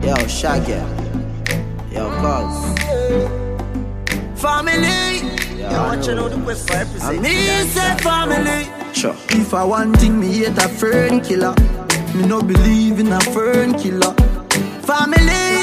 Yo, Shaggy. Yo, cuz. Family. Yeah, watching out the quest for represent. Me say family. Sure. If I want thing, me hate a fern killer. Me no believe in a fern killer. Family.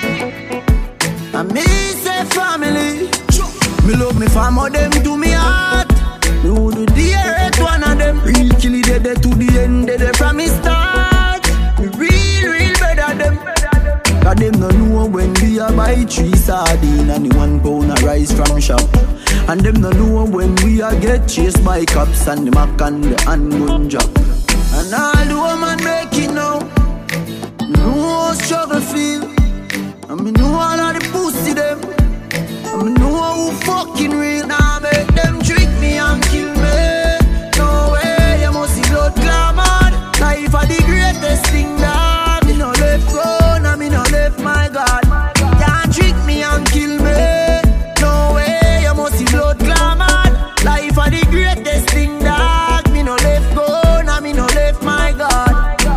And me say family. Me love me family, them to me heart. Me would do the earth one of them. Real killy dead to the end, dead from me start. Me real better them. Cause them no know when we a buy 3 sardine and the 1 pound of rice from shop. And them no know when we a get chased by cops and the mac and the handgun job. And all the woman make it now. Me know how struggle feel. And me know all of the pussy them. And me know who fucking real. Now make them trick me and kill me. No way, you must see blood clamor. Life are the greatest thing that me no left go, now me no left my God. Can't trick me and kill me. No way, you must see blood clamor. Life are the greatest thing that me no left go, now me no left my God.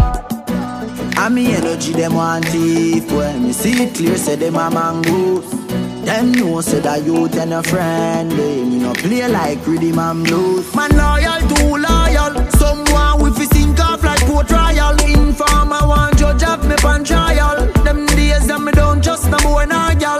And me energy them want thief. When me see it clear, say them a mangoes. Them know say that youth and a friend. Me no play like rhythm and blues. Man loyal, too loyal. Someone with his sink off like Port Royal. Informer want judge have me pan trial. Them days that me don't just no boy nor girl.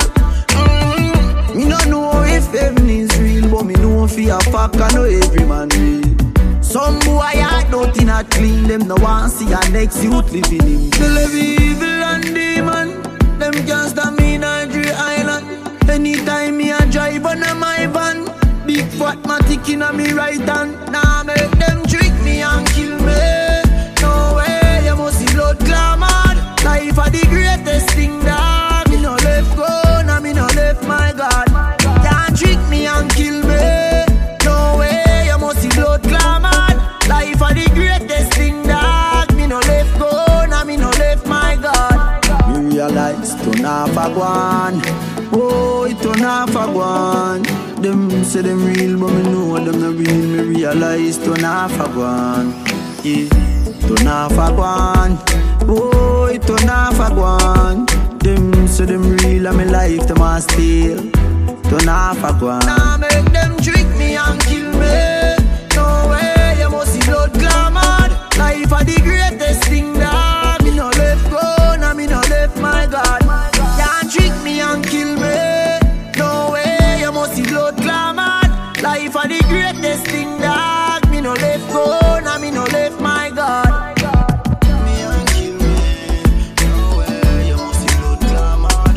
Me no know if heaven is real, but me know if a fuck I know every man real. Some boy heart nothing a clean. Them no want see a next youth living in. They live evil and demon. Them can't stop me in Nigeria Island. Anytime me a drive on my van, big fat matic in a me right hand. Now make them trick me and kill me. No way, you must see blood clamor. Life are the greatest thing that me no left go, now me no left my God. Can't trick me and kill me. No way, you must see blood clamor. Life are the greatest thing that me no left go, now me no left my God. Me realize turn off a guan. Oh, it turn off a guan. Them say them real, but me know them not real. Me realize turn off a guan. Yeah, turn off a guan. Oh, it turn off a guan. Them say them real, and me life them a steal. Turn off a guan. Now make them trick me and kill me. No way, you must see blood clamor. Life are the greatest thing that me no left go, now me no left my God. Can't trick me and kill me. No way, you must see blood clamor. Life are the greatest thing that me no left go, now me no left my God. Me and kill me. No way, you must see blood clamor.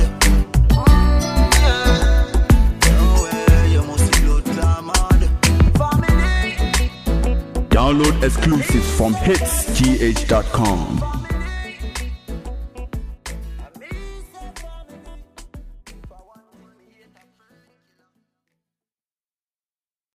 Yeah. No way, you must see blood clamor. Family. Download exclusives from hitsgh.com.